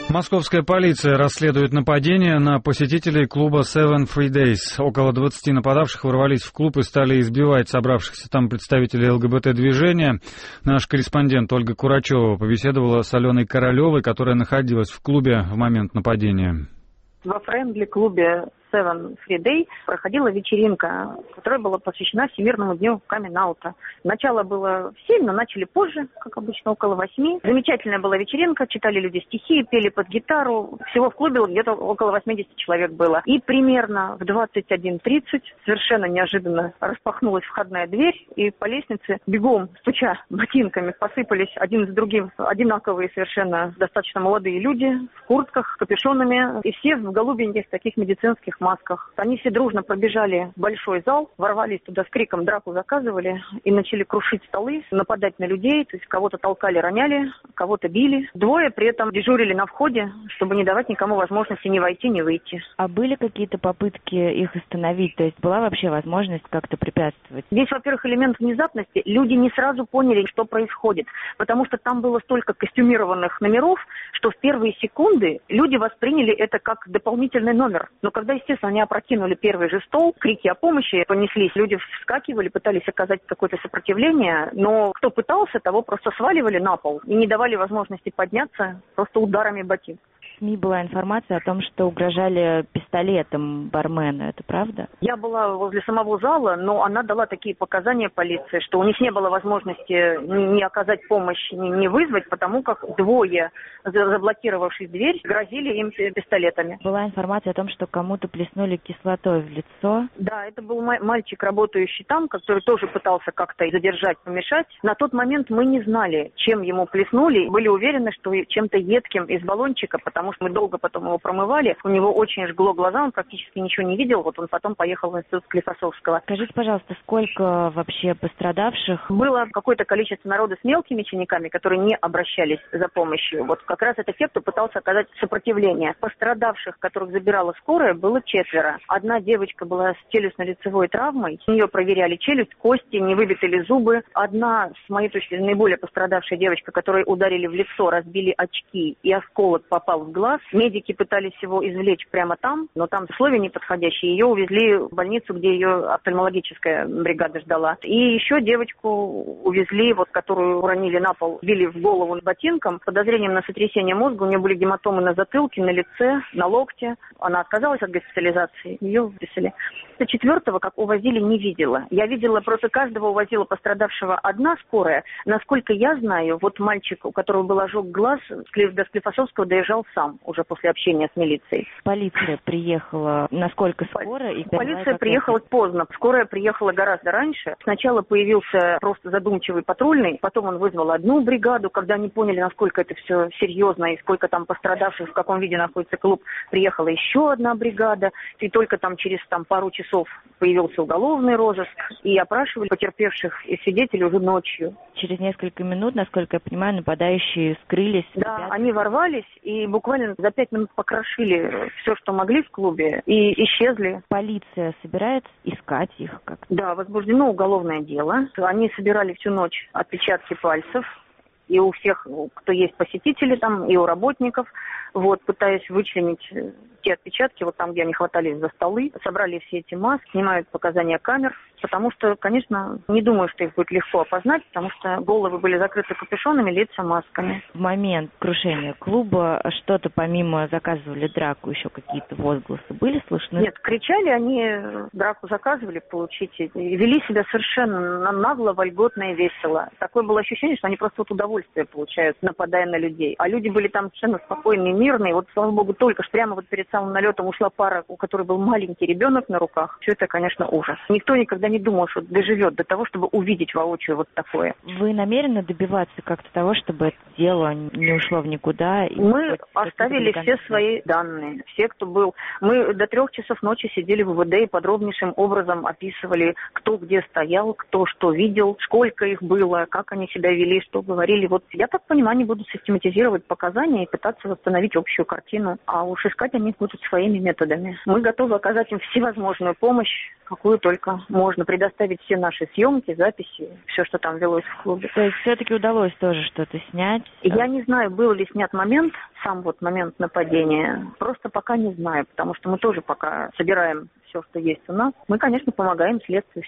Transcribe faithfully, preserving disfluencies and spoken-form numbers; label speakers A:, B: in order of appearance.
A: Московская полиция расследует нападение на посетителей клуба Seven Free Days. Около двадцати нападавших ворвались в клуб и стали избивать собравшихся там представителей ЛГБТ-движения. Наш корреспондент Ольга Курачева побеседовала с Аленой Королевой, которая находилась в клубе в момент нападения.
B: Во френдли-клубе Seven Free Day проходила вечеринка, которая была посвящена Всемирному дню камин-аута. Начало было в семь, но начали позже, как обычно, около восьми. Замечательная была вечеринка, читали люди стихи, пели под гитару. Всего в клубе где-то около восемьдесят человек было. И примерно в двадцать один тридцать совершенно неожиданно распахнулась входная дверь, и по лестнице бегом, стуча ботинками, посыпались один за другим одинаковые совершенно достаточно молодые люди в куртках, с капюшонами, и все в голубеньких таких медицинских масках. Они все дружно пробежали в большой зал, ворвались туда с криком, драку заказывали и начали крушить столы, нападать на людей, то есть кого-то толкали, роняли, кого-то били. Двое при этом дежурили на входе, чтобы не давать никому возможности ни войти, ни выйти.
C: А были какие-то попытки их остановить? То есть была вообще возможность как-то препятствовать?
B: Здесь, во-первых, элемент внезапности. Люди не сразу поняли, что происходит, потому что там было столько костюмированных номеров, что в первые секунды люди восприняли это как дополнительный номер. Но когда, естественно, они опрокинули первый же стол, крики о помощи понеслись, люди вскакивали, пытались оказать какое-то сопротивление, но кто пытался, того просто сваливали на пол и не давали возможности подняться просто ударами ботинок.
C: В СМИ была информация о том, что угрожали пистолетом бармену. Это правда?
B: Я была возле самого зала, но она дала такие показания полиции, что у них не было возможности ни оказать помощь, ни, ни вызвать, потому как двое, заблокировавшись дверь, грозили им пистолетами.
C: Была информация о том, что кому-то плеснули кислотой в лицо.
B: Да, это был мальчик, работающий там, который тоже пытался как-то задержать, помешать. На тот момент мы не знали, чем ему плеснули. Были уверены, что чем-то едким из баллончика, потому что мы долго потом его промывали. У него очень жгло глаза, он практически ничего не видел. Вот он потом поехал в институт Склифосовского.
C: Скажите, пожалуйста, сколько вообще пострадавших?
B: Было какое-то количество народа с мелкими синяками, которые не обращались за помощью. Вот как раз это те, кто пытался оказать сопротивление. Пострадавших, которых забирала скорая, было четверо. Одна девочка была с челюстно-лицевой травмой. У нее проверяли челюсть, кости, не выбиты ли зубы. Одна, с моей точки зрения, наиболее пострадавшая девочка, которой ударили в лицо, разбили очки, и осколок попал в глаз. Медики пытались его извлечь прямо там, но там условия неподходящие. Ее увезли в больницу, где ее офтальмологическая бригада ждала. И еще девочку увезли, вот, которую уронили на пол, били в голову ботинком. С подозрением на сотрясение мозга. У нее были гематомы на затылке, на лице, на локте. Она отказалась от госпитализации. Ее выписали. Четвертого, как увозили, не видела. Я видела, просто каждого увозила пострадавшего одна скорая. Насколько я знаю, вот мальчик, у которого был ожог глаз, до Склифосовского доезжал сам, уже после общения с милицией.
C: Полиция приехала насколько скоро? И
B: Полиция приехала поздно. Скорая приехала гораздо раньше. Сначала появился просто задумчивый патрульный, потом он вызвал одну бригаду. Когда они поняли, насколько это все серьезно и сколько там пострадавших, в каком виде находится клуб, приехала еще одна бригада. И только там через там, пару часов появился уголовный розыск. И опрашивали потерпевших и свидетелей уже ночью.
C: Через несколько минут, насколько я понимаю, нападающие скрылись.
B: Да, ребята. Они ворвались и буквально за пять минут покрошили все, что могли в клубе, и исчезли.
C: Полиция собирается искать их как-то?
B: Да, возбуждено уголовное дело. Они собирали всю ночь отпечатки пальцев. И у всех, кто есть посетители там, и у работников, вот, пытаясь вычленить те отпечатки, вот там, где они хватались за столы, собрали все эти маски, снимают показания камер, потому что, конечно, не думаю, что их будет легко опознать, потому что головы были закрыты капюшонами, лица масками.
C: В момент крушения клуба что-то помимо заказывали драку, еще какие-то возгласы были слышны?
B: Нет, кричали они, драку заказывали, получите, и вели себя совершенно нагло, вольготно и весело. Такое было ощущение, что они просто вот удовольствие получают, нападая на людей. А люди были там совершенно спокойные, мирные. Вот, слава богу, только что прямо вот перед самым налетом ушла пара, у которой был маленький ребенок на руках. Все это, конечно, ужас. Никто никогда не думал, что доживет до того, чтобы увидеть воочию вот такое.
C: Вы намерены добиваться как-то того, чтобы это дело не ушло в никуда? И
B: мы оставили все свои данные. Все, кто был. Мы до трех часов ночи сидели в УВД и подробнейшим образом описывали, кто где стоял, кто что видел, сколько их было, как они себя вели, что говорили. Вот я так понимаю, они будут систематизировать показания и пытаться восстановить общую картину. А уж искать они будут своими методами. Мы готовы оказать им всевозможную помощь, какую только можно, предоставить все наши съемки, записи, все, что там велось в клубе.
C: То есть все-таки удалось тоже что-то снять?
B: Я не знаю, был ли снят момент сам вот момент нападения, просто пока не знаю, потому что мы тоже пока собираем все, что есть у нас. Мы, конечно, помогаем следствию